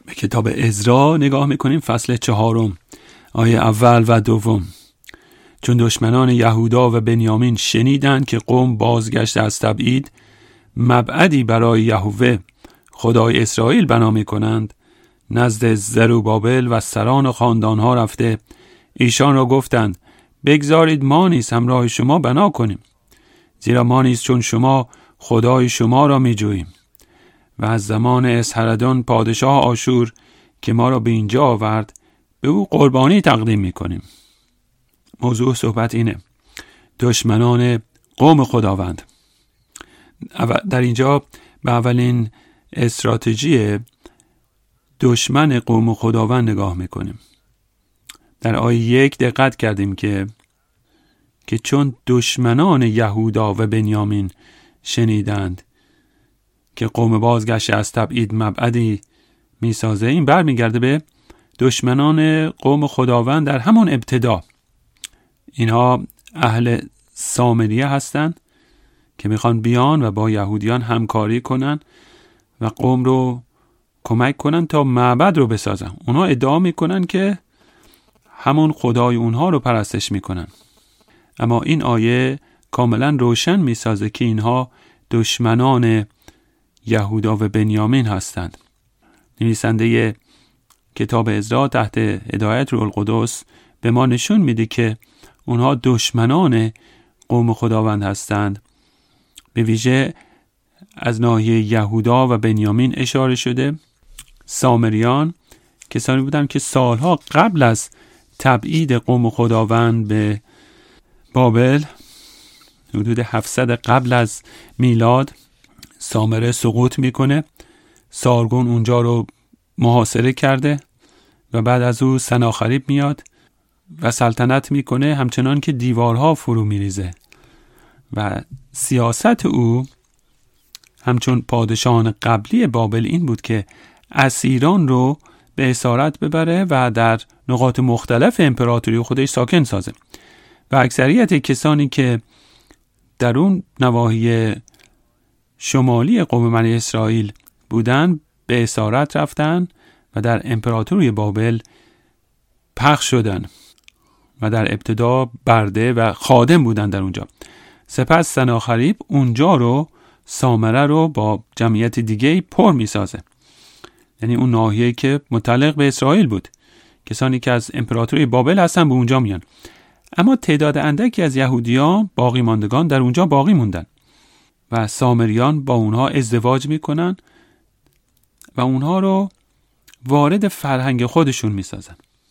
به کتاب عزرا نگاه میکنیم، فصل 4 آیه اول و دوم. چون دشمنان یهودا و بنیامین شنیدند که قوم بازگشت از تبعید، مبعدی برای یهوه خدای اسرائیل بنا میکنند، نزد زروبابل و سران خاندانها رفته ایشان را گفتند بگذارید ما نیز همراه شما بنا کنیم، زیرا ما نیز چون شما خدای شما را میجوییم و از زمان اسحردون پادشاه آشور که ما را به اینجا آورد به او قربانی تقدیم میکنیم. موضوع صحبت اینه، دشمنان قوم خداوند. در اینجا به اولین استراتژی دشمن قوم خداوند نگاه میکنیم. در آیه 1 دقت کردیم که چون دشمنان یهودا و بنیامین شنیدند که قوم بازگشت از تبعید مبعدی میسازه، این برمیگرده به دشمنان قوم خداوند در همون ابتدا. اینها اهل سامریه هستند که میخوان بیان و با یهودیان همکاری کنن و قوم رو کمک کنن تا معبد رو بسازن. اونها ادعا میکنن که همون خدای اونها رو پرستش میکنن، اما این آیه کاملا روشن میسازه که اینها دشمنان یهودا و بنیامین هستند. نویسنده کتاب عزرا تحت هدایت روح القدس به ما نشون میده که اونها دشمنان قوم خداوند هستند. به ویژه از ناحیه یهودا و بنیامین اشاره شده. سامریان کسانی بودند که سالها قبل از تبعید قوم خداوند به بابل، حدود 700 قبل از میلاد، سامره سقوط میکنه. سارگون اونجا رو محاصره کرده و بعد از او سناخریب میاد و سلطنت میکنه، همچنان که دیوارها فرو میریزه و سیاست او همچون پادشاهان قبلی بابل این بود که اسیران رو به اسارت ببره و در نقاط مختلف امپراتوری خودش ساکن سازه و اکثریت کسانی که در اون نواحی شمالی قوم بنی اسرائیل بودن به اسارت رفتن و در امپراتوری بابل پخش شدن و در ابتدا برده و خادم بودن در اونجا. سپس سناخریب اونجا رو، سامره رو با جمعیت دیگه پر میسازه، یعنی اون ناحیه که متعلق به اسرائیل بود. کسانی که از امپراتوری بابل هستن به اونجا میان، اما تعداد اندکی از یهودیان باقی ماندگان در اونجا باقی موندن و سامریان با اونها ازدواج میکنن و اونها رو وارد فرهنگ خودشون میسازن.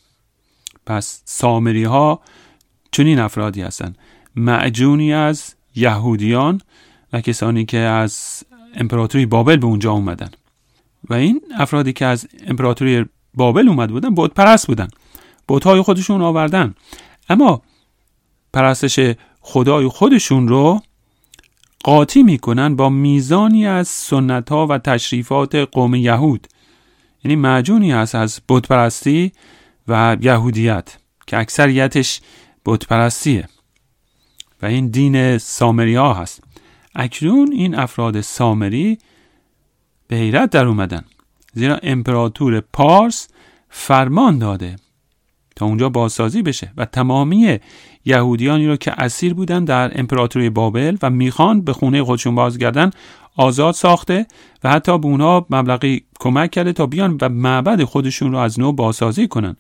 پس سامری ها چنین افرادی هستن، معجونی از یهودیان و کسانی که از امپراتوری بابل به اونجا اومدن و این افرادی که از امپراتوری بابل اومد بودن بت پرست بودن، بت‌های خودشون آوردن، اما پرستش خدای خودشون رو قاطی میکنن با میزانی از سنت‌ها و تشریفات قوم یهود. یعنی معجونی هست از بت پرستی و یهودیت که اکثریتش بت پرستیه و این دین سامری ها هست. اکنون این افراد سامری به حیرت در اومدن، زیرا امپراتور پارس فرمان داده تا اونجا بازسازی بشه و تمامی یهودیانی رو که اسیر بودن در امپراتوری بابل و میخوان به خونه خودشون بازگردن آزاد ساخته و حتی به اونها مبلغی کمک کرده تا بیان و معبد خودشون رو از نو بازسازی کنن.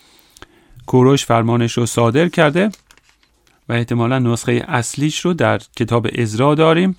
کوروش فرمانش رو صادر کرده و احتمالا نسخه اصلیش رو در کتاب عزرا داریم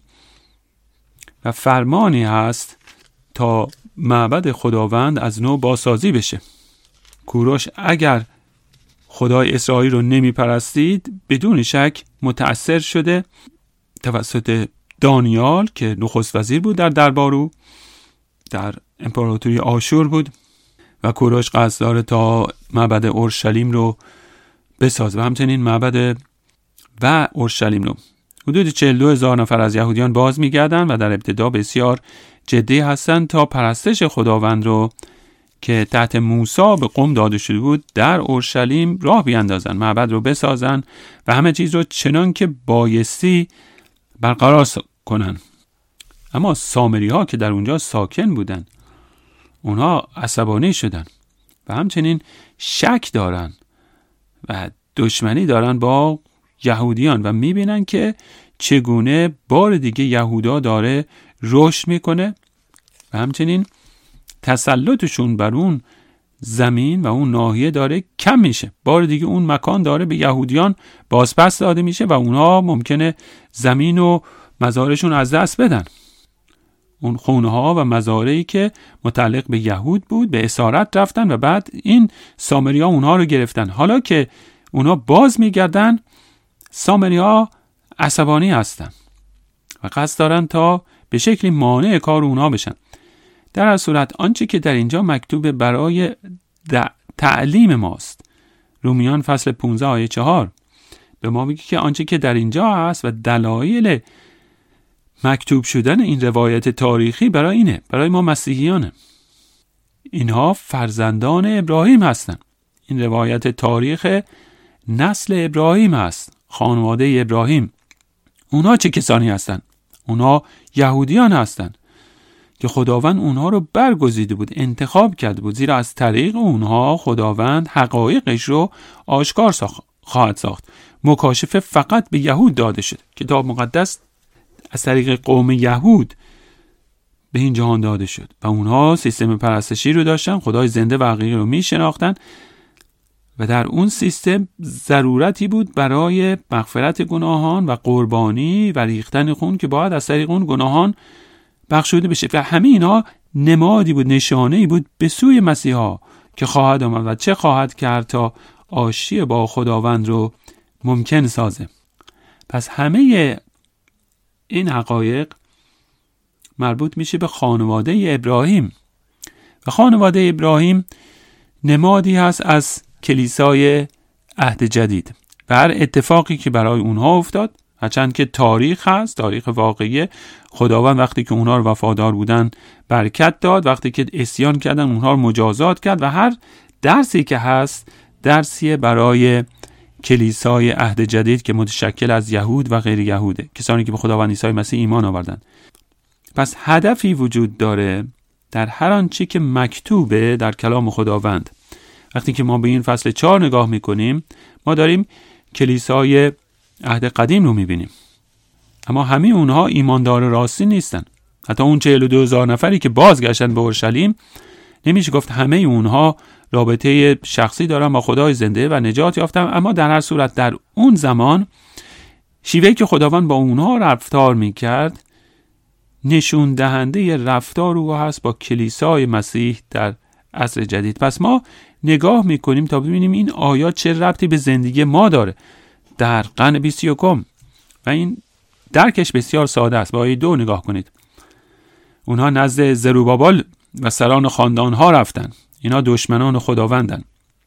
و فرمانی هست تا معبد خداوند از نو بازسازی بشه. کوروش اگر خدای اسرائیل رو نمی پرستید بدون شک متأثر شده توسط دانیال که نخست وزیر بود در دربار او در امپراتوری آشور بود و کوروش قصد داره تا معبد اورشلیم رو بسازه و همچنین معبد و اورشلیم رو. حدود 42,000 نفر از یهودیان باز میگردن و در ابتدا بسیار جدی هستن تا پرستش خداوند رو که تحت موسی به قوم داده شده بود در اورشلیم راه بیاندازن، معبد رو بسازن و همه چیز رو چنان که بایستی برقرار کنن. اما سامری ها که در اونجا ساکن بودن اونها عصبانی شدن و همچنین شک دارن و دشمنی دارن با یهودیان و میبینن که چگونه بار دیگه یهودا داره رشد میکنه و همچنین تسلطشون بر اون زمین و اون ناحیه داره کم میشه. بار دیگه اون مکان داره به یهودیان بازپس داده میشه و اونها ممکنه زمین و مزارشون از دست بدن. اون خونه ها و مزارعی که متعلق به یهود بود به اسارت رفتن و بعد این سامری ها اونها رو گرفتن. حالا که اونها باز میگردن، سامری ها عصبانی هستن و قصد دارن تا به شکلی مانع کار اونها بشن. در هر صورت آنچه که در اینجا مکتوب برای تعلیم ماست، رومیان فصل 15 آیه 4 به ما میگه که آنچه که در اینجا هست و دلایل مکتوب شدن این روایت تاریخی برای اینه، برای ما مسیحیانه. اینها فرزندان ابراهیم هستن. این روایت تاریخ نسل ابراهیم هست، خانواده ابراهیم. اونها چه کسانی هستن؟ اونها یهودیان هستن که خداوند اونها رو برگزیده بود، انتخاب کرده بود، زیرا از طریق اونها خداوند حقایقش رو آشکار خواهد ساخت. مکاشفه فقط به یهود داده شد. کتاب مقدس از طریق قوم یهود به این جهان داده شد و اونها سیستم پرستشی رو داشتن، خدای زنده و حقیقی رو می شناختن و در اون سیستم ضرورتی بود برای مغفرت گناهان و قربانی و ریختن خون که باید از طریق اون گناهان بخشوده بشه و همه اینا نمادی بود، نشانه‌ای بود به سوی مسیحا که خواهد آمد و چه خواهد کرد تا آشتی با خداوند رو ممکن سازه. پس همه این حقایق مربوط میشه به خانواده ابراهیم و خانواده ابراهیم نمادی هست از کلیسای عهد جدید و هر اتفاقی که برای اونها افتاد، هرچند که تاریخ هست، تاریخ واقعی، خداوند وقتی که اونها رو وفادار بودن برکت داد، وقتی که عصیان کردن اونها رو مجازات کرد و هر درسی که هست درسیه برای کلیسای عهد جدید که متشکل از یهود و غیر یهوده، کسانی که به خداوند عیسی مسیح ایمان آوردن. پس هدفی وجود داره در هر آنچه که مکتوبه در کلام خداوند. وقتی که ما به این فصل 4 نگاه میکنیم، ما داریم کلیسای عهد قدیم رو میبینیم، اما همه اونها ایماندار راستی نیستن. حتی اون 42,000 نفری که بازگشتن به اورشلیم، نمیشه گفت همه اونها رابطه شخصی دارن با خدای زنده و نجات یافتن، اما در هر صورت در اون زمان شیوهی که خداوند با اونها رفتار میکرد نشون دهنده رفتار او هست با کلیسای مسیح در عصر جدید. پس ما نگاه میکنیم تا ببینیم این آیات چه ربطی به زندگی ما داره در قرن 21 و این درکش بسیار ساده است. با آیه 2 نگاه کنید. اونها نزد زروبابل و سران خاندانها رفتن. اینا دشمنان خداوندن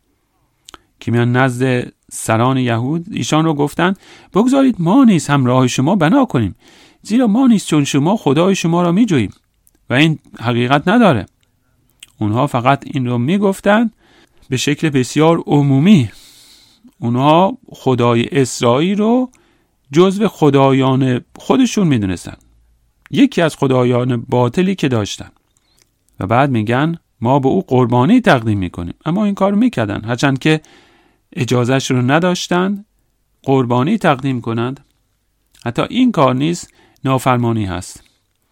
که میان نزد سران یهود ایشان رو گفتن بگذارید ما نیز همراه شما بنا کنیم، زیرا ما نیز چون شما خدای شما را میجوییم. و این حقیقت نداره. اونها فقط این رو میگفتن به شکل بسیار عمومی. اونها خدای اسرائیل رو جزو خدایان خودشون میدونستن، یکی از خدایان باطلی که داشتن، و بعد میگن ما به او قربانی تقدیم میکنیم. اما این کار میکردن هرچند که اجازهش رو نداشتن قربانی تقدیم کنند. حتی این کار نیز نافرمانی هست.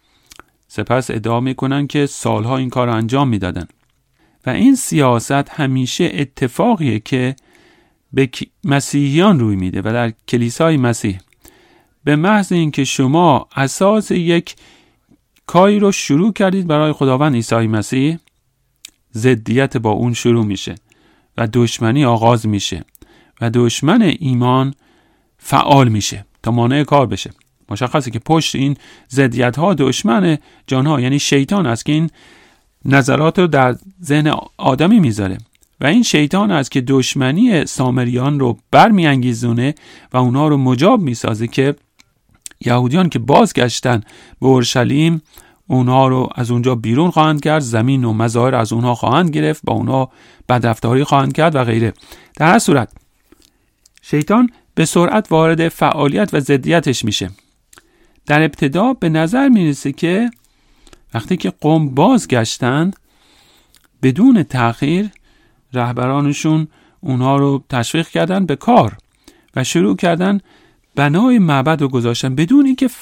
سپس ادعا میکنن که سالها این کار رو انجام میدادن و این سیاست همیشه اتفاقیه که به مسیحیان روی میده و در کلیسای مسیح به محض اینکه شما اساس یک کاری رو شروع کردید برای خداوند عیسی مسیح، ضدیت با اون شروع میشه و دشمنی آغاز میشه و دشمن ایمان فعال میشه تا مانع کار بشه. مشخصه که پشت این ضدیت ها دشمن جانها یعنی شیطان است که این نظرات رو در ذهن آدمی میذاره و این شیطان است که دشمنی سامریان رو برمیانگیزونه و اونها رو مجاب میسازه که یهودیان که بازگشتن به اورشلیم اونها رو از اونجا بیرون خواهند کرد، زمین و مزارع از اونها خواهند گرفت، با اونها بدرفتاری خواهند کرد و غیره. در هر صورت شیطان به سرعت وارد فعالیت و ضدیتش میشه. در ابتدا به نظر میرسه که وقتی که قوم بازگشتند بدون تأخیر رهبرانشون اونها رو تشویق کردن به کار و شروع کردن بنای معبد رو گذاشتن بدون اینکه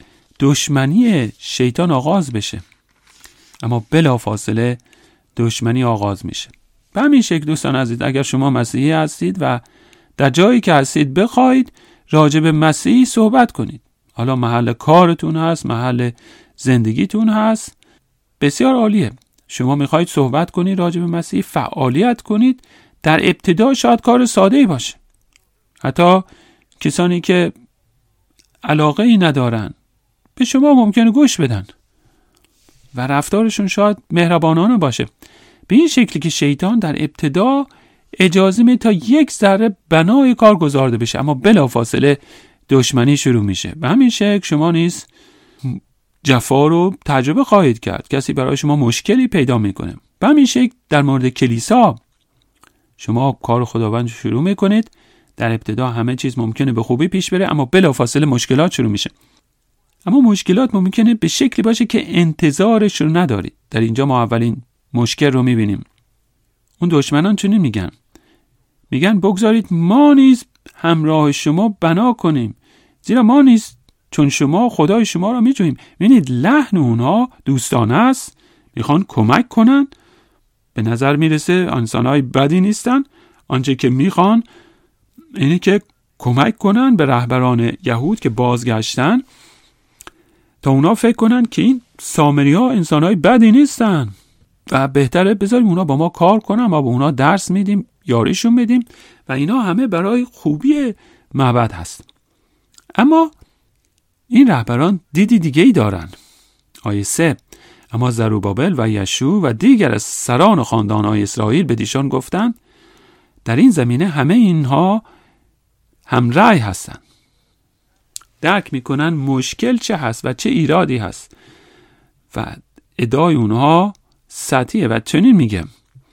دشمنی شیطان آغاز بشه. اما بلافاصله دشمنی آغاز میشه. به همین شکل دوستان عزیز، اگر شما مسیحی هستید و در جایی که هستید بخواید راجع به مسیحی صحبت کنید، حالا محل کارتون هست، محل زندگیتون هست، بسیار عالیه. شما میخواید صحبت کنید راجع به مسیحی، فعالیت کنید. در ابتدا شاید کار ساده‌ای باشه، حتی کسانی که علاقه ای ندارن به شما ممکنه گوش بدن و رفتارشون شاید مهربانانه باشه، به این شکلی که شیطان در ابتدا اجازه میده تا یک ذره بنای کار گذارده بشه، اما بلافاصله دشمنی شروع میشه. به همین شکل شما نیز جفا رو تجربه خواهید کرد. کسی برای شما مشکلی پیدا میکنه. به همین شکل در مورد کلیسا شما کار خداوند شروع میکنید. در ابتدا همه چیز ممکنه به خوبی پیش بره، اما بلافاصله مشکلات شروع میشه. اما مشکلات ممکنه به شکلی باشه که انتظارش رو ندارید. در اینجا ما اولین مشکل رو میبینیم. اون دشمنان چنین میگن بگذارید ما نیز همراه شما بنا کنیم، زیرا ما نیز چون شما خدای شما را میجوییم. ببینید لحن اونها دوستانه است، میخوان کمک کنن. به نظر میرسه انسانهای بدی نیستن. آنچه که میخوان اینه که کمک کنن به رهبران یهود که بازگشتن، تا اونا فکر کنن که این سامری ها انسانهای بدی نیستن و بهتره بذاریم اونا با ما کار کنن، ما با اونا درس میدیم، یاریشون میدیم و اینا همه برای خوبی معبد هست. اما این رهبران دیدی دیگه ای دارن. آیه 3: اما زروبابل و یشوع و دیگر از سران خاندان‌های اسرائیل به دیشان گفتند در این زمینه همه اینها هم رأی هستند. درک میکنن مشکل چه هست و چه ایرادی هست و ادعای اونها سطحیه و چنین میگه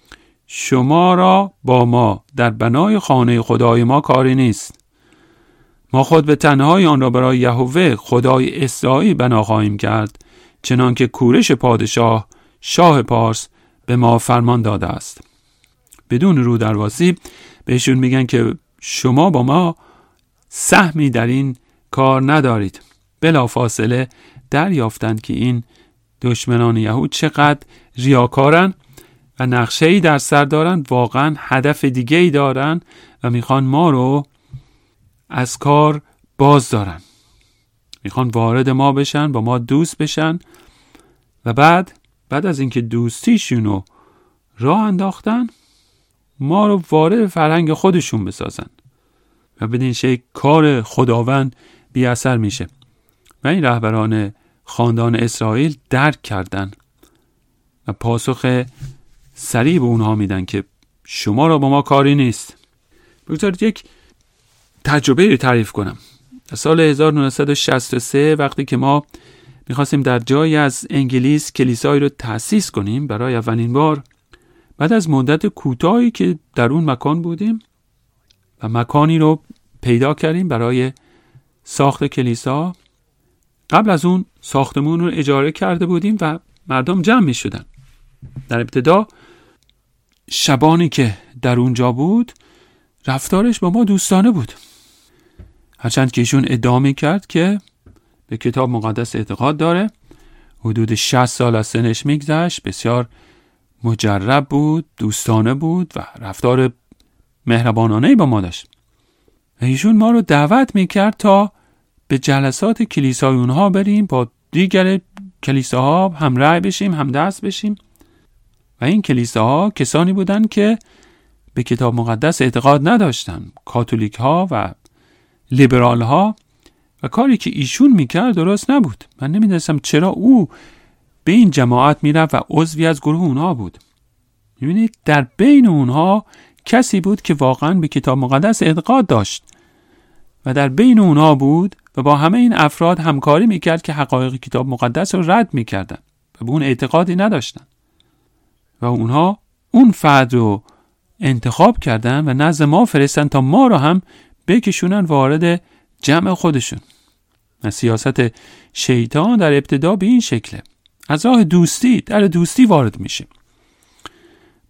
شما را با ما در بنای خانه خدای ما کاری نیست. ما خود به تنهایی آن را برای یهوه خدای اسرائیل بنا خواهیم کرد، چنان که کورش پادشاه شاه پارس به ما فرمان داده است. بدون رو درواسی بهشون میگن که شما با ما سهمی در این کار ندارید. بلافاصله دریافتند که این دشمنان یهود چقدر ریاکارن و نقشه‌ای در سر دارن، واقعا هدف دیگه‌ای دارن و میخوان ما رو از کار باز دارن. میخوان وارد ما بشن، با ما دوست بشن و بعد از اینکه دوستیشونو راه انداختن ما رو وارد فرهنگ خودشون بسازن و بدین شکل کار خداوند بی اثر میشه. و این رهبران خاندان اسرائیل درک کردن و پاسخ سریع به اونها میدن که شما را با ما کاری نیست. بگذارید یک تجربه رو تعریف کنم. در سال 1963 وقتی که ما میخواستیم در جایی از انگلیس کلیسایی رو تأسیس کنیم برای اولین بار، بعد از مدت کوتاهی که در اون مکان بودیم و مکانی رو پیدا کردیم برای ساخت کلیسا، قبل از اون ساختمون رو اجاره کرده بودیم و مردم جمع می شدن. در ابتدا شبانی که در اونجا بود رفتارش با ما دوستانه بود، هرچند که ایشون ادعا می کرد که به کتاب مقدس اعتقاد داره. حدود 60 سال از سنش میگذشت، بسیار مجرب بود، دوستانه بود و رفتار مهربانانه‌ای با ما داشت. و ایشون ما رو دعوت میکرد تا به جلسات کلیسای اونها بریم، با دیگر کلیساها هم رأی بشیم، هم دست بشیم. و این کلیساها کسانی بودن که به کتاب مقدس اعتقاد نداشتن، کاتولیک ها و لیبرال ها، و کاری که ایشون میکرد درست نبود. من نمیدونستم چرا او به این جماعت میرفت و عضوی از گروه اونها بود. میبینید در بین اونها کسی بود که واقعا به کتاب مقدس اعتقاد داشت و در بین اونها بود و با همه این افراد همکاری میکرد که حقایق کتاب مقدس رو رد میکردن و به اون اعتقادی نداشتن و اونها اون فرد رو انتخاب کردن و نزد ما فرستن تا ما رو هم بکشونن وارد جمع خودشون. و سیاست شیطان در ابتدا به این شکله، از راه دوستی در دوستی وارد میشه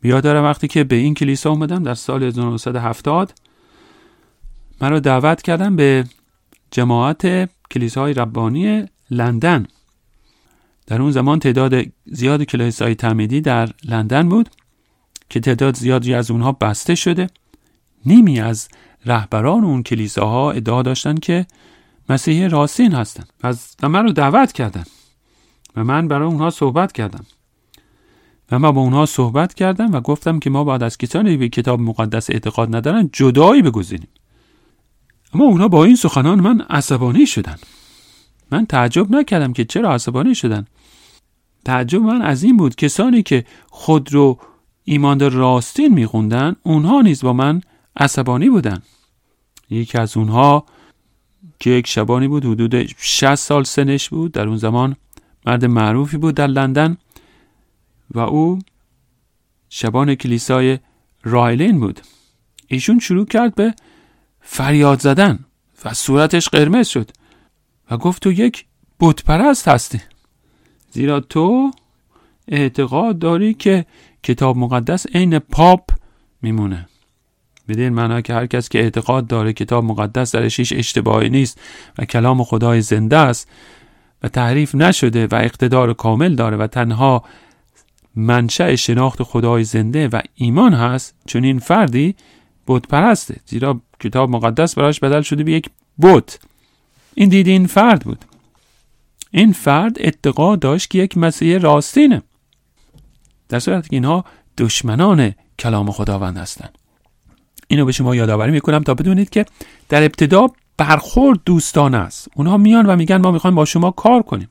یاد دارم وقتی که به این کلیسا اومدم در سال 1970 من رو دعوت کردم به جماعت کلیساهای ربانی لندن. در اون زمان تعداد زیاد کلیساهای تعمیدی در لندن بود که تعداد زیادی از اونها بسته شده. نیمی از رهبران اون کلیساها ادعا داشتن که مسیحی راستین هستن و من رو دعوت کردن و من برای اونها صحبت کردم و من با اونها صحبت کردم و گفتم که ما باید از کسانی به کتاب مقدس اعتقاد ندارن جدایی بگزینیم. اما اونها با این سخنان من عصبانی شدن. من تعجب نکردم که چرا عصبانی شدن. تعجب من از این بود کسانی که خود رو ایماندار راستین میخوندن اونها نیز با من عصبانی بودن. یکی از اونها که یک شبانی بود، حدود 60 سال سنش بود، در اون زمان مرد معروفی بود در لندن و او شبان کلیسای رایلین بود. ایشون شروع کرد به فریاد زدن و صورتش قرمز شد و گفت تو یک بت پرست هستی، زیرا تو اعتقاد داری که کتاب مقدس عین پاپ میمونه. بدین معنی که هر کس که اعتقاد داره کتاب مقدس درش هیچ اشتباهی نیست و کلام خدای زنده است و تحریف نشده و اقتدار کامل داره و تنها منشأ شناخت خدای زنده و ایمان هست، چون این فردی بت پرسته، زیرا کتاب مقدس براش بدل شده به یک بت. این دید این فرد بود. این فرد اعتقاد داشت که یک مسیح راستینه، در صورتی که اینها دشمنان کلام خداوند هستند. اینو به شما یادآوری میکنم تا بدونید که در ابتدا برخورد دوستانه است. اونها میان و میگن ما میخوایم با شما کار کنیم،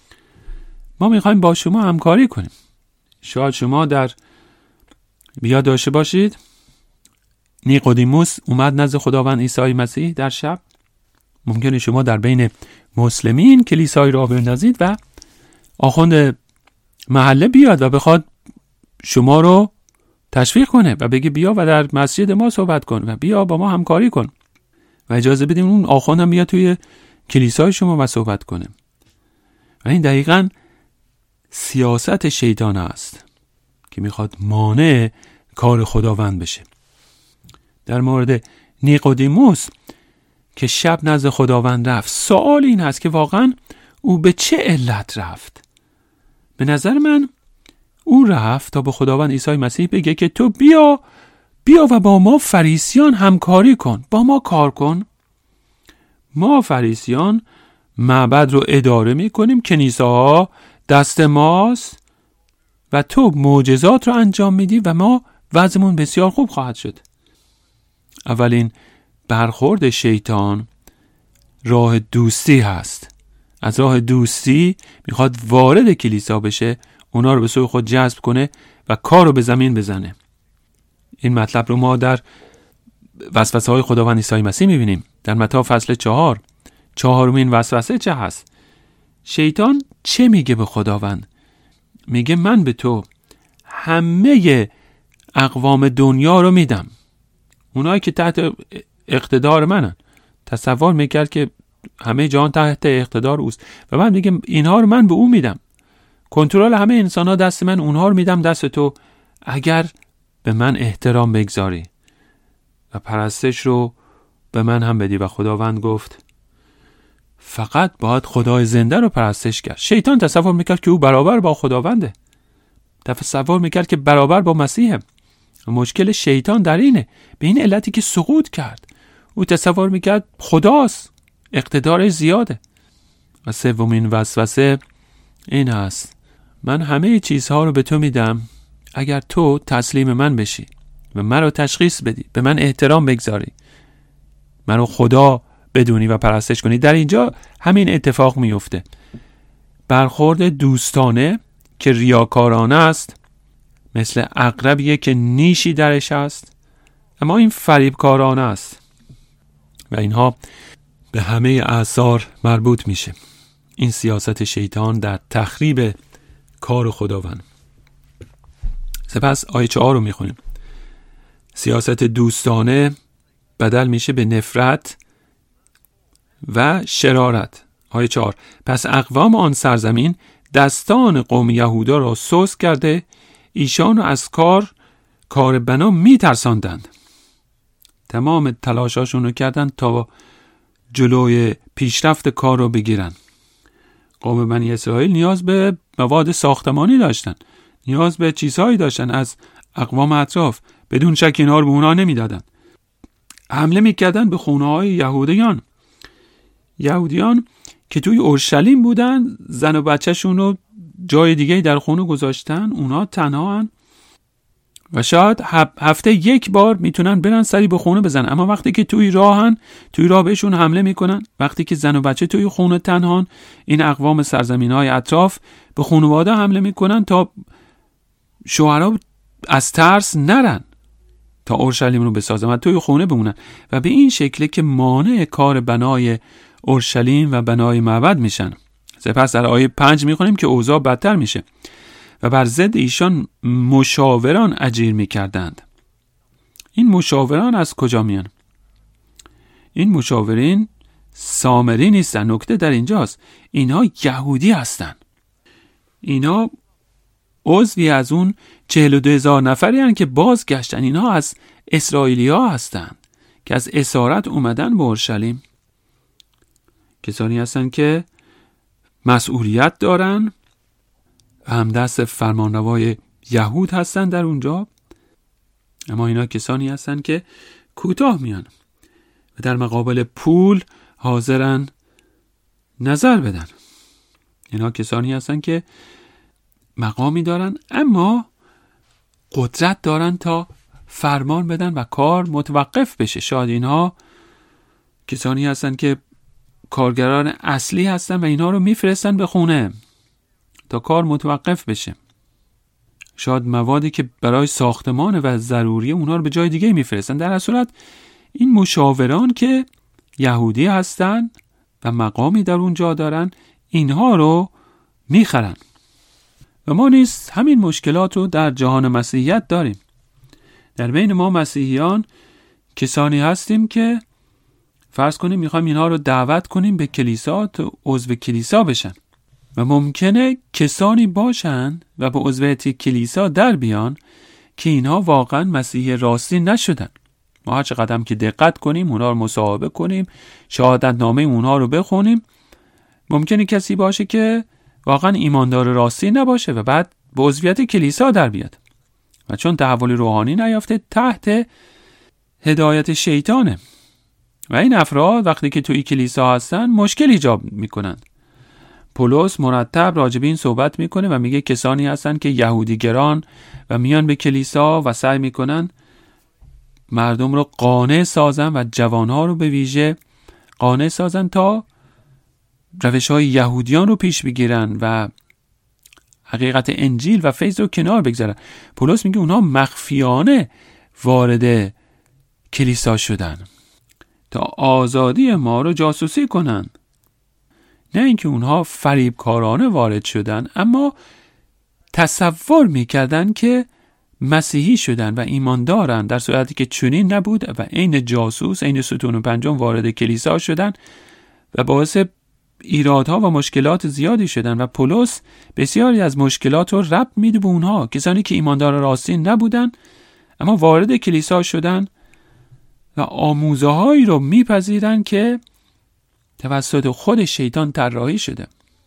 ما میخوایم با شما همکاری کنیم. شاید شما در بیاد داشته باشید نیقودیموس اومد نزد خداوند عیسی مسیح در شب. ممکنه شما در بین مسلمین کلیسایی را بندازید و آخوند محله بیاد و بخواد شما رو تشویق کنه و بگه بیا و در مسجد ما صحبت کن و بیا با ما همکاری کن و اجازه بدیم اون آخوند هم بیا توی کلیسای شما و صحبت کنه. و این دقیقاً سیاست شیطان است که میخواد مانع کار خداوند بشه. در مورد نیقودیموس که شب نزد خداوند رفت، سوال این هست که واقعاً او به چه علت رفت؟ به نظر من او رفت تا به خداوند عیسی مسیح بگه که تو بیا و با ما فریسیان همکاری کن، با ما کار کن. ما فریسیان معبد رو اداره میکنیم، کنیسه‌ها دست ماست و تو معجزات رو انجام میدی و ما وضعمون بسیار خوب خواهد شد. اولین برخورد شیطان راه دوستی هست. از راه دوستی میخواد وارد کلیسا بشه، اونا رو به سوی خود جذب کنه و کار رو به زمین بزنه. این مطلب رو ما در وسوسه های خداوند عیسی مسیح میبینیم. در متی فصل 4 چهارمین وسوسه چه هست؟ شیطان چه میگه به خداوند؟ میگه من به تو همه اقوام دنیا رو میدم، اونایی که تحت اقتدار منن. تصور میکرد که همه جهان تحت اقتدار اوست و من میگم اینها رو من به اون میدم، کنترل همه انسان ها دست من، اونها رو میدم دست تو اگر به من احترام بگذاری و پرستش رو به من هم بدی. و خداوند گفت فقط باید خدای زنده رو پرستش کرد. شیطان تصور میکرد که او برابر با خداونده، تصور میکرد که برابر با مسیحه. مشکل شیطان در اینه، به این علتی که سقوط کرد. او تصور میکرد خداست، اقتدار زیاده. و سومین وسوسه این هست، من همه چیزها رو به تو میدم اگر تو تسلیم من بشی و من رو تشخیص بدی، به من احترام بگذاری، من رو خدا بدونی و پرستش کنی. در اینجا همین اتفاق میفته. برخورد دوستانه که ریاکارانه است، مثل عقربیه که نیشی درش است، اما این فریبکارانه است و اینها به همه اعصار مربوط میشه. این سیاست شیطان در تخریب کار خداوند. سپس آیه 4 رو میخونیم. سیاست دوستانه بدل میشه به نفرت و شرارت. آیه 4 پس اقوام آن سرزمین دستان قوم یهودا را سست کرده، ایشان از کار کار بنا میترساندند. تمام تلاشاشون رو کردن تا جلوی پیشرفت کار رو بگیرن. قوم بنی اسرائیل نیاز به مواد ساختمانی داشتن، نیاز به چیزهایی داشتن از اقوام اطراف. بدون شک اینا رو به اونا نمیدادن. حمله میکردن به خونه‌های یهودیان که توی اورشلیم بودن. زن و بچه‌شون رو جای دیگه در خونه گذاشتن، اونا تنها هن و شاید هفته یک بار میتونن برن سری به خونه بزنن. اما وقتی که توی راه بهشون حمله میکنن، وقتی که زن و بچه توی خونه تنهان، این اقوام سرزمین‌های اطراف به خانواده حمله میکنن تا شوهرها از ترس نرن تا اورشلیم رو بسازن و توی خونه بمونن و به این شکله که مانع کار بنای اورشلیم و بنای معبد میشن. سپس در آیه 5 میخونیم که اوضاع بدتر میشه و بر ضد ایشان مشاوران اجیر میکردند. این مشاوران از کجا میان؟ این مشاورین سامری نیستن. نکته در اینجاست، اینها یهودی هستن. اینها عضوی از اون 42,000 نفری هستن که بازگشتن. اینها از اسرائیلی ها هستن که از اسارت اومدن به اورشلیم. کسانی هستن که مسئولیت دارن، همدست فرمانروای یهود هستن در اونجا. اما اینا کسانی هستن که کوتاه میان و در مقابل پول حاضرن نظر بدن. اینا کسانی هستن که مقامی دارن اما قدرت دارن تا فرمان بدن و کار متوقف بشه. شاید اینها کسانی هستن که کارگران اصلی هستن و اینها رو میفرستن به خونه تا کار متوقف بشه. شاید موادی که برای ساختمان و ضروری اونها رو به جای دیگه میفرستن. در صورت این مشاوران که یهودی هستن و مقامی در اونجا دارن، اینها رو میخرن. و ما نیز همین مشکلات رو در جهان مسیحیت داریم. در بین ما مسیحیان کسانی هستیم که فرض کنیم میخوایم اینها رو دعوت کنیم به کلیسا تا عضو کلیسا بشن و ممکنه کسانی باشن و به عضویت کلیسا در بیان که اینها واقعا مسیحی راستی نشدن. ما هر چقدر که دقت کنیم، اونها رو مصاحبه کنیم، شهادت نامه اونها رو بخونیم، ممکنه کسی باشه که واقعا ایماندار راستی نباشه و بعد به عضویت کلیسا در بیاد و چون تحول روحانی نیافته تحت هدایت شیطانه و این افراد وقتی که توی کلیسا هستن مشکل ایجاد میکنن. پولس مرتب راجع به این صحبت میکنه و میگه کسانی هستن که یهودی گران و میان به کلیسا و سعی میکنن مردم رو قانع سازن و جوانها رو به ویژه قانع سازن تا روش‌های یهودیان رو پیش بگیرن و حقیقت انجیل و فیض رو کنار بگذارن. پولس میگه اونها مخفیانه وارد کلیسا شدن تا آزادی ما رو جاسوسی کنن. نه اینکه اونها فریبکارانه وارد شدن، اما تصور میکردن که مسیحی شدن و ایمان دارن، در صورتی که چنین نبود و عین جاسوس، عین ستون پنجم وارد کلیسا شدن و باعث ایرادها و مشکلات زیادی شدن و پولس بسیاری از مشکلات رو ربط میده به اونها، کسانی که ایماندار راستی نبودن اما وارد کلیسا شدن و آموزه‌هایی رو میپذیرن که توسط خود شیطان طراحی شده.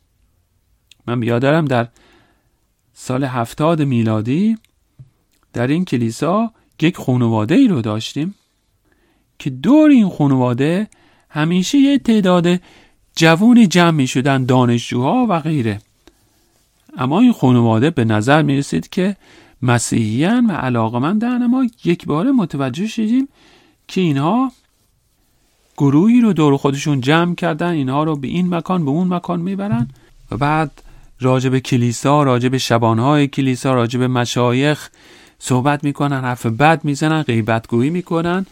من بیادرم در سال 70 میلادی در این کلیسا یک خانواده ای رو داشتیم که دور این خانواده همیشه یه تعداد جوانی جمع می شدن، دانشجوها و غیره. اما این خانواده به نظر می رسید که مسیحیان و علاقمندن، اما یک باره متوجه شدیم که اینها گروهی رو دور خودشون جمع کردن، اینها رو به این مکان به اون مکان میبرن و بعد راجع به کلیسا، راجع به شبانهای کلیسا، راجع به مشایخ صحبت میکنن، حرف بد میزنن، غیبتگویی میکنن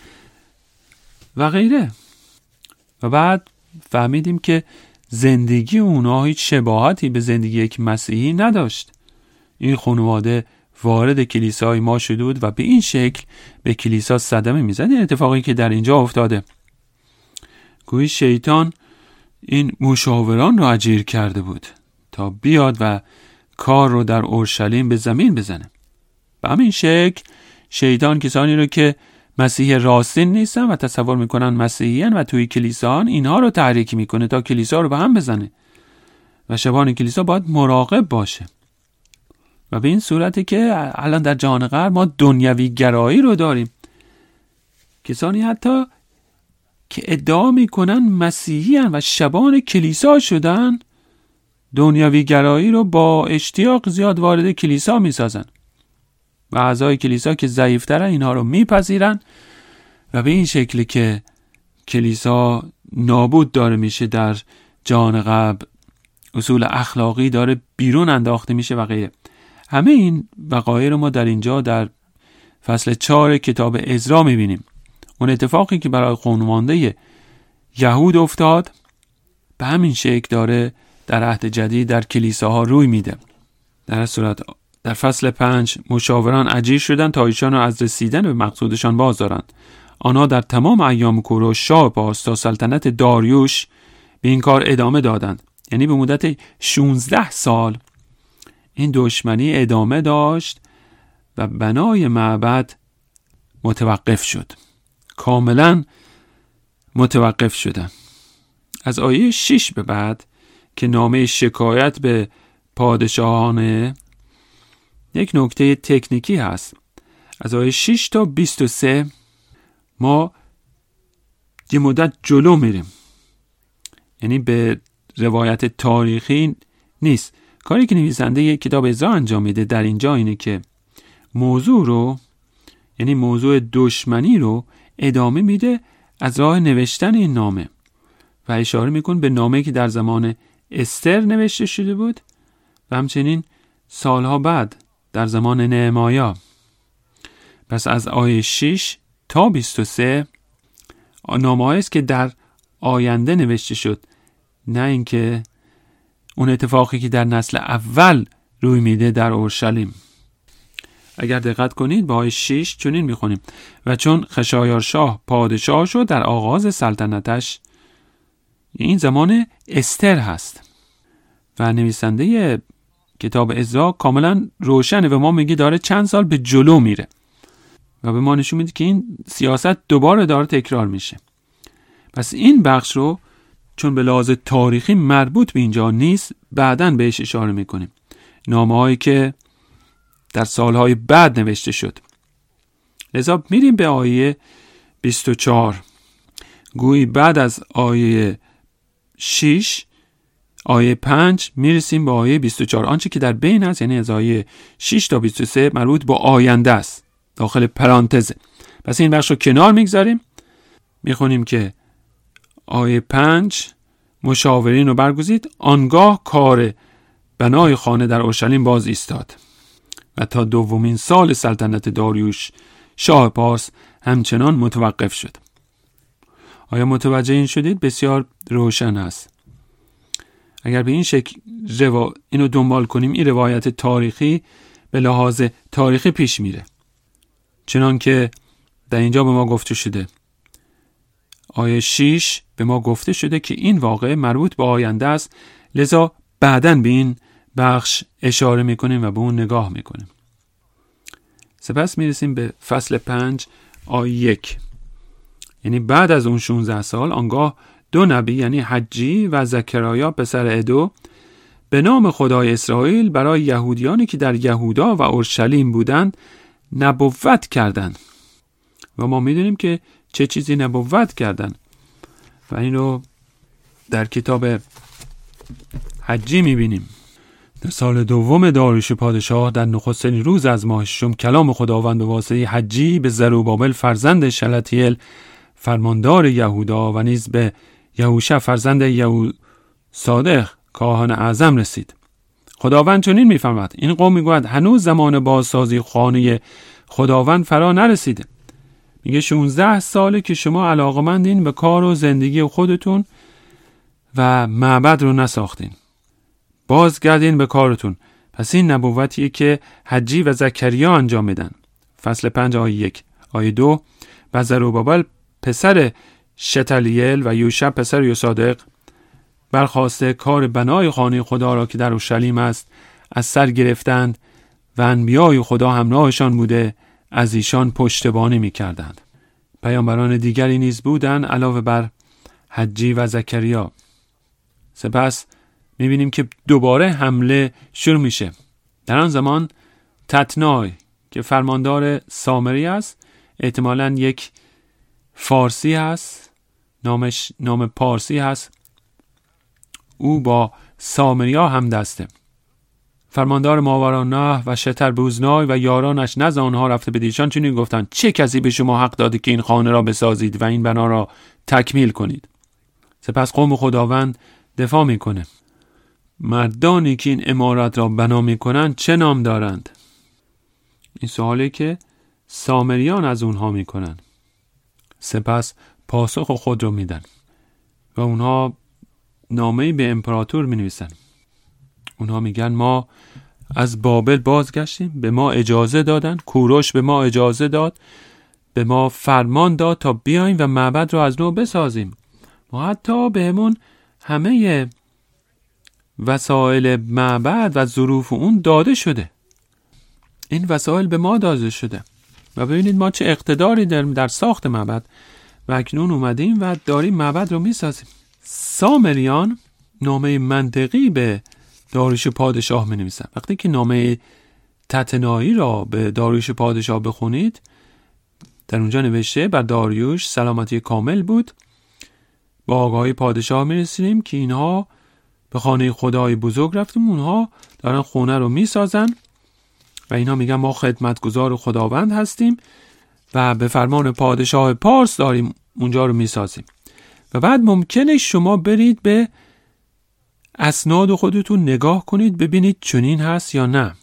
و غیره. و بعد فهمیدیم که زندگی اونها هیچ شباهتی به زندگی یک مسیحی نداشت. این خانواده وارد کلیسای ما شدود و به این شکل به کلیسا صدمه میزد. این اتفاقی که در اینجا افتاده، گویی شیطان این مشاوران رو اجیر کرده بود تا بیاد و کار رو در اورشلیم به زمین بزنه. به همین شکل شیطان کسانی رو که مسیح راستین نیستن و تصور میکنن مسیحیان و توی کلیساان اینها رو تحریک میکنه تا کلیسا رو به هم بزنه و شبان کلیسا باید مراقب باشه. و به این صورته که الان در جهان غرب ما دنیوی گرایی رو داریم. کسانی حتی که ادعا میکنن مسیحیان و شبان کلیسا شدن، دنیوی گرایی رو با اشتیاق زیاد وارد کلیسا میسازن و اعضای کلیسا که ضعیفترن اینها رو میپذیرن و به این شکلی که کلیسا نابود داره میشه در جهان غرب، اصول اخلاقی داره بیرون انداخته میشه و غیره. همه این وقایع رو ما در اینجا در فصل 4 کتاب عزرا میبینیم. اون اتفاقی که برای خانواده یهود افتاد به همین شکل داره در عهد جدید در کلیساها روی میده. در صورت در فصل 5 مشاوران اجیر شدند تا ایشان را از رسیدن به مقصودشان باز دارند. آنها در تمام ایام کوروش شاه پارس تا سلطنت داریوش به این کار ادامه دادند. یعنی به مدت 16 سال این دشمنی ادامه داشت و بنای معبد متوقف شد. کاملا متوقف شدن. از آیه 6 به بعد که نامه شکایت به پادشاهانه، یک نکته تکنیکی هست. از آیه 6 تا 23 ما یه مدت جلو میریم، یعنی به روایت تاریخی نیست. کاری که نویسنده کتاب عزرا انجام میده در اینجا اینه که موضوع رو، یعنی موضوع دشمنی رو ادامه میده از راه نوشتن این نامه و اشاره میکن به نامه‌ای که در زمان استر نوشته شده بود و همچنین سالها بعد در زمان نهمیا. پس از آیه 6 تا 23 نامه‌ای است که در آینده نوشته شد، نه اینکه اون اتفاقی که در نسل اول روی میده در اورشلیم. اگر دقت کنید با آیه 6 چنین میخونیم: و چون خشایارشاه پادشاه شد در آغاز سلطنتش، این زمان استر هست و نویسنده کتاب عزرا کاملا روشنه و ما میگه داره چند سال به جلو میره و به ما نشون میده که این سیاست دوباره داره تکرار میشه. پس این بخش رو چون به لحاظ تاریخی مربوط به اینجا نیست، بعداً بهش اشاره میکنیم. نامه‌هایی که در سالهای بعد نوشته شد. لذا میریم به آیه 24. گویی بعد از آیه 6 آیه 5 میرسیم به آیه 24. آنچه که در بین است، یعنی از آیه 6 تا 23 مربوط به آینده است، داخل پرانتزه. پس این بخش رو کنار میگذاریم. میخونیم که آیه 5 مشاورین رو برگزید. آنگاه کار بنای خانه در اورشلیم باز ایستاد و تا دومین سال سلطنت داریوش شاه پارس همچنان متوقف شد. آیا متوجه این شدید؟ بسیار روشن است. اگر به این شکل اینو دنبال کنیم، این روایت تاریخی به لحاظ تاریخی پیش میره، چنان که در اینجا به ما گفته شده. آیه 6 به ما گفته شده که این واقعه مربوط به آینده است، لذا بعداً به این بخش اشاره میکنیم و به اون نگاه میکنیم. سپس میرسیم به فصل 5 آیه 1. یعنی بعد از اون 16 سال آنگاه دو نبی، یعنی حجی و زکریا پسر ادو، به نام خدای اسرائیل برای یهودیانی که در یهودا و اورشلیم بودند نبوت کردند. و ما میدونیم که چه چیزی نبوت کردند و این رو در کتاب حجی میبینیم. در سال دوم داریوش پادشاه در نخستین روز از ماه ششم کلام خداوند به واسطه حجی به زروبابل فرزند شلتیل فرماندار یهودا و نیز به یهوشع فرزند یهوصادق کاهن اعظم رسید. خداوند چنین میفرماید: این قوم میگوید هنوز زمان بازسازی خانه خداوند فرا نرسیده. میگه 16 ساله که شما علاقمندین به کار و زندگی خودتون و معبد رو نساختین. بازگردین به کارتون. پس این نبوتیه که حجی و زکریا انجام میدن. فصل 5 آیه 1. آیه 2: و زروبابل پسر شتلیل و یوشع پسر یوصادق برخاسته کار بنای خانه خدا را که در اورشلیم است از سر گرفتند و انبیای خدا همراهشان بوده از ایشان پشتیبانی می‌کردند. پیامبران دیگری نیز بودند علاوه بر حجی و زکریا. سپس می‌بینیم که دوباره حمله شروع میشه. در آن زمان تتنای که فرماندار سامری است، احتمالاً یک فارسی هست، نام پارسی هست، او با سامریا هم دسته. فرماندار ماورالنهر و شتربوزنای و یارانش نزد آنها رفته به ایشان چنین گفتند: چه کسی به شما حق داده که این خانه را بسازید و این بنا را تکمیل کنید؟ سپس قوم خداوند دفاع میکنه. مردانی که این عمارت را بنا میکنند چه نام دارند؟ این سوالی که سامریان از اونها میکنن. سپس پاسخ خود رو میدن و اونها نامه‌ای به امپراتور مینویسن. اونها میگن ما از بابل بازگشتیم، به ما اجازه دادن، کوروش به ما اجازه داد، به ما فرمان داد تا بیایم و معبد را از نو بسازیم. ما حتی بهمون همه وسایل معبد و ظروف اون داده شده. این وسایل به ما داده شده و ببینید ما چه اقتداری داریم در ساخت معبد و اکنون اومدیم و داریم معبد رو میسازیم. سامریان نامه منطقی به داریوش پادشاه می نویسن. وقتی که نامه تتنایی را به داریوش پادشاه بخونید، در اونجا نوشته بر داریوش سلامتی کامل بود. با آگاهی پادشاه می رسیدیم که اینها به خانه خدای بزرگ رفتیم، اونها دارن خونه رو می سازن و اینها میگن ما خدمتگزار خداوند هستیم و به فرمان پادشاه پارس داریم اونجا رو می سازیم. و بعد ممکنه شما برید به اسناد خودتون نگاه کنید ببینید چنین هست یا نه.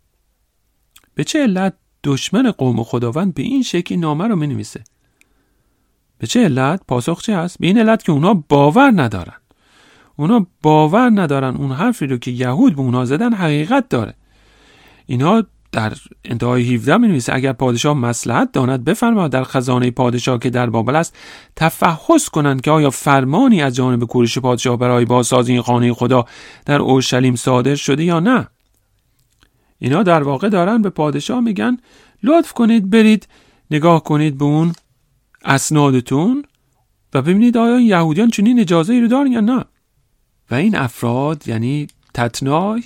به چه علت دشمن قوم خداوند به این شکلی نامه رو می‌نویسه؟ به چه علت؟ پاسخ چه هست؟ به این علت که اونا باور ندارن. اونا باور ندارن اون حرفی رو که یهود به اونا زدن حقیقت داره. اینا در انتهای 17 می‌نویسه اگر پادشاه مصلحت داند بفرماید در خزانه پادشاه که در بابل است تفحص کنند که آیا فرمانی از جانب کوروش پادشاه برای بازسازی این خانه خدا در اورشلیم صادر شده یا نه. اینا در واقع دارن به پادشاه میگن لطف کنید برید نگاه کنید به اون اسنادتون و ببینید آیا یهودیان چنین اجازه ای رو دارن یا نه. و این افراد یعنی تتنای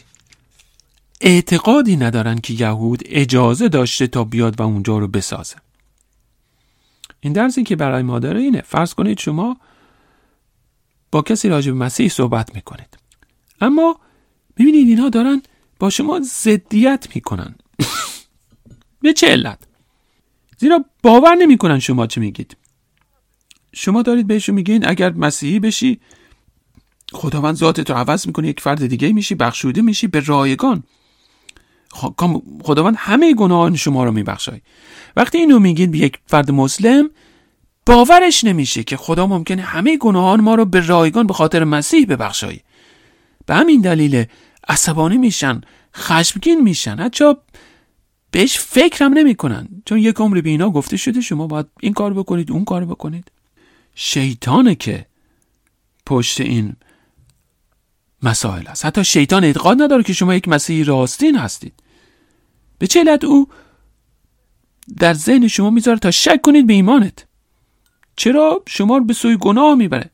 اعتقادی ندارن که یهود اجازه داشته تا بیاد و اونجا رو بسازه. این درسی که برای ما داره اینه: فرض کنید شما با کسی راجع به مسیح صحبت میکنید، اما ببینید اینها دارن با شما ضدیت میکنن. به چه علت؟ زیرا باور نمیکنن شما چه میگید. شما دارید بهشون میگین اگر مسیحی بشی خداوند ذاتت رو عوض میکنه، یک فرد دیگه میشی، بخشوده میشی به رایگان، خداوند همه گناهان شما رو میبخشای. وقتی اینو میگید به یک فرد مسلم باورش نمیشه که خدا ممکنه همه گناهان ما رو به رایگان به خاطر مسیح ببخشای. به همین دلیل عصبانی میشن، خشمگین میشن، حتی بهش فکر هم نمی کنن، چون یک عمر به اینا گفته شده شما باید این کار بکنید اون کار بکنید. شیطانه که پشت این مسائل است. حتی شیطان اعتقاد نداره که شما یک مسیحی راستین هستید. به چه علت او در ذهن شما میذاره تا شک کنید به ایمانت؟ چرا شما رو به سوی گناه میبره؟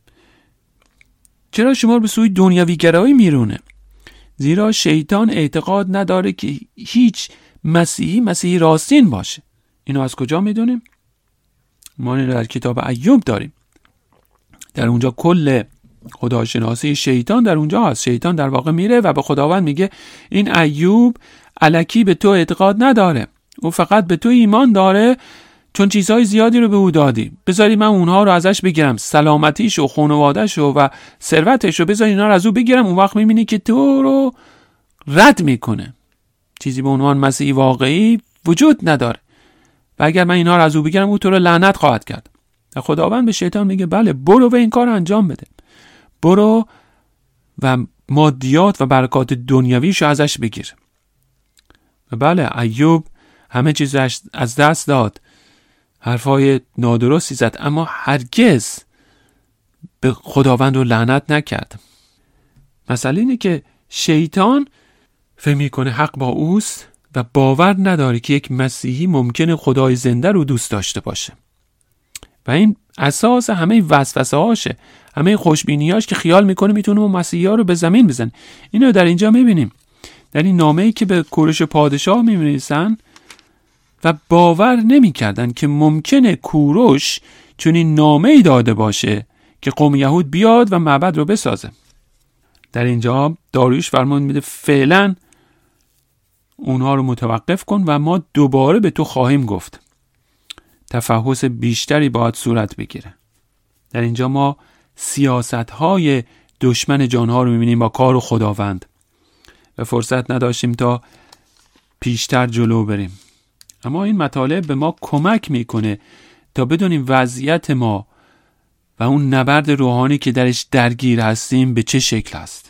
چرا شما رو به سوی دنیوی گرایی میرونه؟ زیرا شیطان اعتقاد نداره که هیچ مسیحی راستین باشه. اینو از کجا میدونیم؟ ما اینو در کتاب ایوب داریم. در اونجا کل خداشناسی شیطان در اونجا هست. شیطان در واقع میره و به خداوند میگه این ایوب الکی به تو اعتقاد نداره، او فقط به تو ایمان داره چون چیزهای زیادی رو به او دادی. بذاری من اونها رو ازش بگیرم، سلامتیش و خانواده‌ش و ثروتش رو بذاری اینا رو از او بگیرم، اون وقت میبینی که تو رو رد میکنه. چیزی به عنوان مسیحی واقعی وجود نداره و اگر من اینا رو از او بگیرم او تو رو لعنت خواهد کرد. خداوند به شیطان میگه بله برو و این کار رو انجام بده، برو و مادیات و برکات دنیویشو ازش بگیر. و بله ایوب همه چیزش از دست داد، حرفای نادرستی زد، اما هرگز به خداوند رو لعنت نکرد. مسئله اینه که شیطان فکر میکنه حق با اوست و باور نداره که یک مسیحی ممکنه خدای زنده رو دوست داشته باشه. و این اساس همه وسوسه هاشه، همه خوشبینیاش که خیال میکنه میتونه اون مسیحی ها رو به زمین بزنه. اینو در اینجا میبینیم، در این نامه‌ای که به کوروش پادشاه می‌نویسن و باور نمی‌کردن که ممکنه کوروش چون این نامه‌ای داده باشه که قوم یهود بیاد و معبد رو بسازه. در اینجا داریوش فرمان میده فعلا اونها رو متوقف کن و ما دوباره به تو خواهیم گفت. تفحص بیشتری باید صورت بگیره. در اینجا ما سیاست‌های دشمن جانها رو می‌بینیم با کار خداوند و فرصت نداشتیم تا پیشتر جلو بریم. اما این مطالب به ما کمک میکنه تا بدونیم وضعیت ما و اون نبرد روحانی که درش درگیر هستیم به چه شکل است.